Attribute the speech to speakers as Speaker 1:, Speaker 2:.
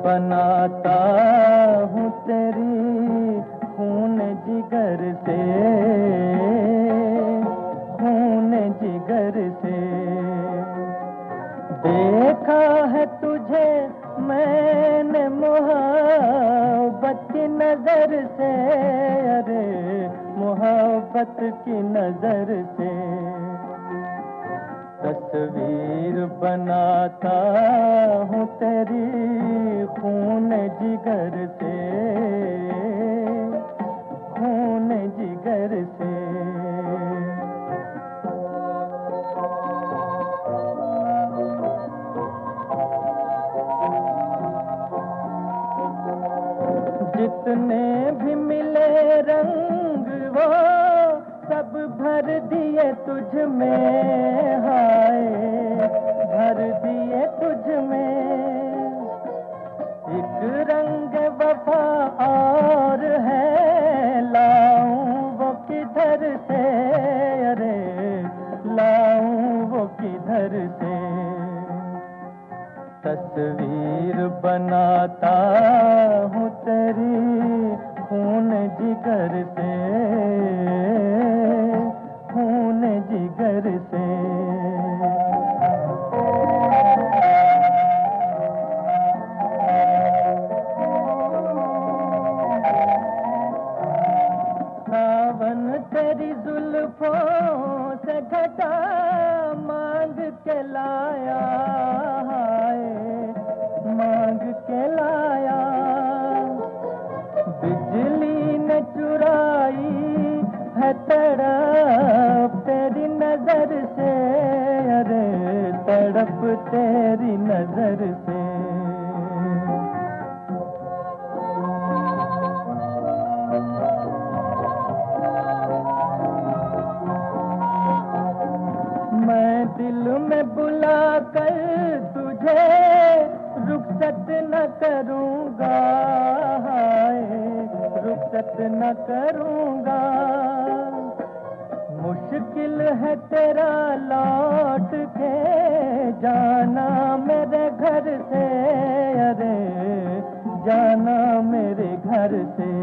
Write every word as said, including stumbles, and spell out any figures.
Speaker 1: बनाता हूँ तेरी खून जिगर से, खून जिगर से। देखा है तुझे मैंने मोहब्बत की नजर से, अरे मोहब्बत की नजर से। तस्वीर बनाता हूँ तेरी खून जिगर से, खून जिगर से। जितने भी मिले रंग वो सब भर दिए तुझ में, हाय भर दिए तुझ में। एक रंग वफा और है, लाऊं वो किधर से, अरे लाऊं वो किधर से। तस्वीर बनाता हूँ तेरी खून जिगर से, खून जिगर से। सावन तेरी जुल्फों से घटा मांग के लाया, मांग के लाया। बिजली ने चुराई है तड़प तेरी नजर से, अरे तड़प तेरी नजर से। मैं दिल में बुला कर तुझे रुखसत न करूंगा, हाय रुखसत न करूंगा। मुश्किल है तेरा लौट के जाना मेरे घर से, अरे जाना मेरे घर से।